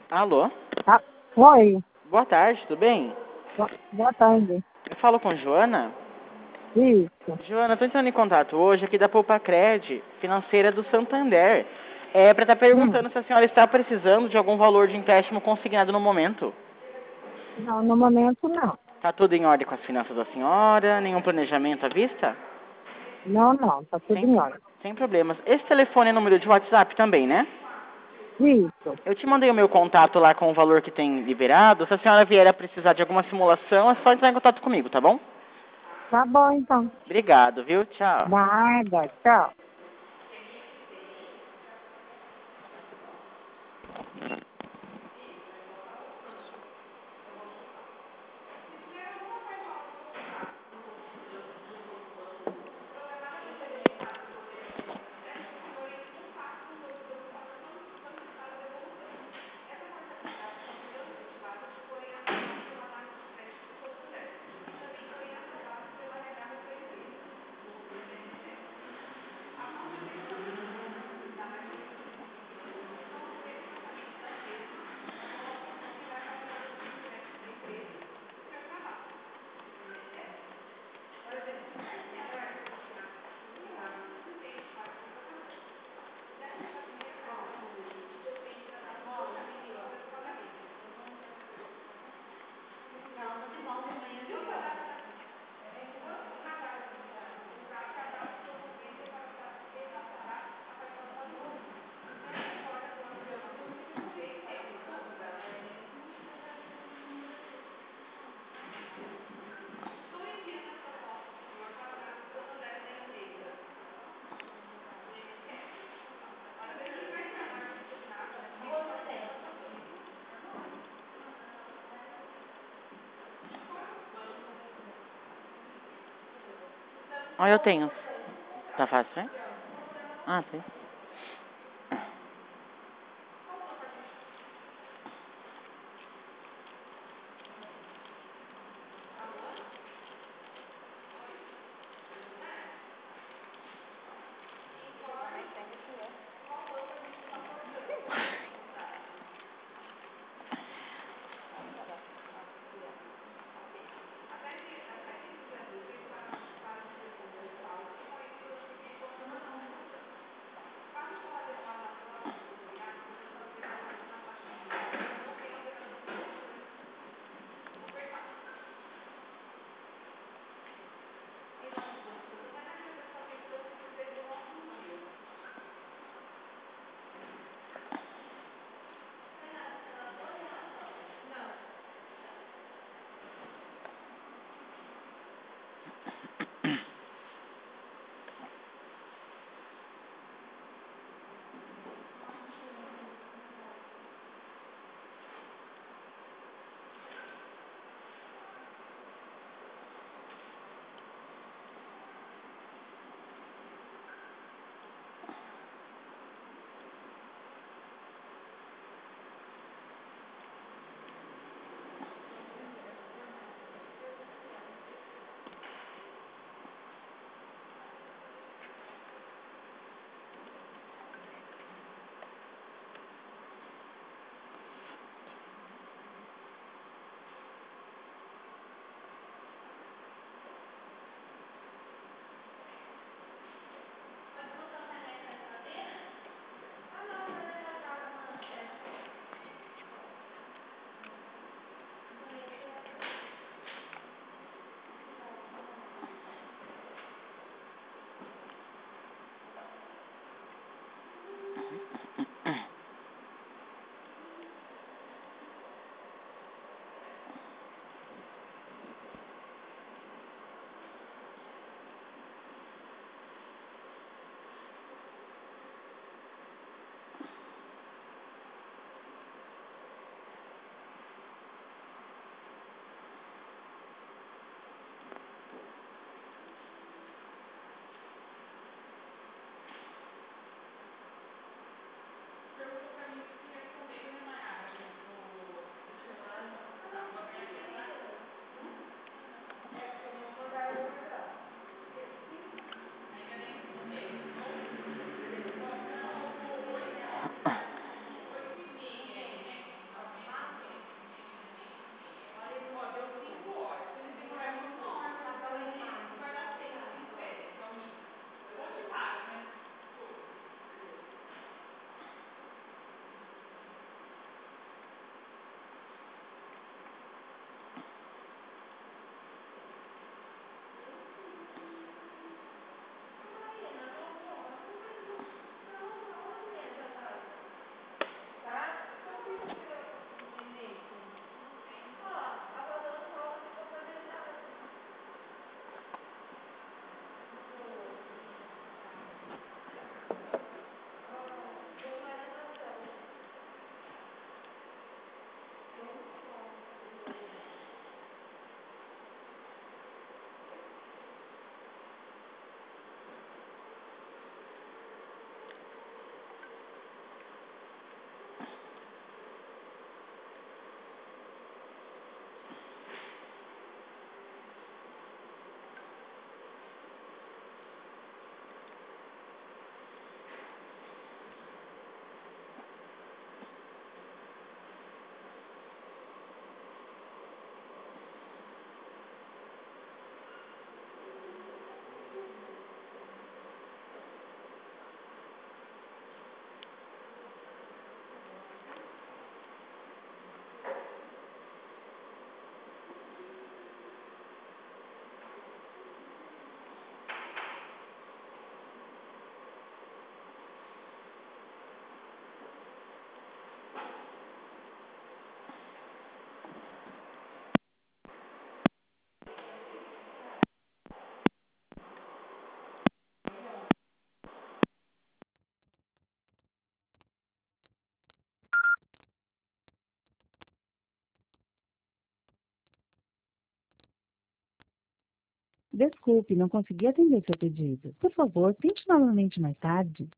Alô? Ah, oi, Boa tarde, tudo bem? boa tarde. Eu falo com Joana. Isso. Joana, estou entrando em contato hoje aqui da Poupa-Cred, financeira do Santander. Para estar perguntando se a senhora está precisando de algum valor de empréstimo consignado no momento. Não, no momento não. Está tudo em ordem com as finanças da senhora? Nenhum planejamento à vista? Não, tá tudo em ordem. Sem problemas. Esse telefone é número de WhatsApp também, né? Isso. Eu te mandei o meu contato lá com o valor que tem liberado. Se a senhora vier a precisar de alguma simulação, é só entrar em contato comigo, tá bom? Tá bom, então. Obrigado, viu? Tchau. Nada, tchau. Eu tenho. Tá fácil, né? Tem. Desculpe, não consegui atender seu pedido. Por favor, tente novamente mais tarde.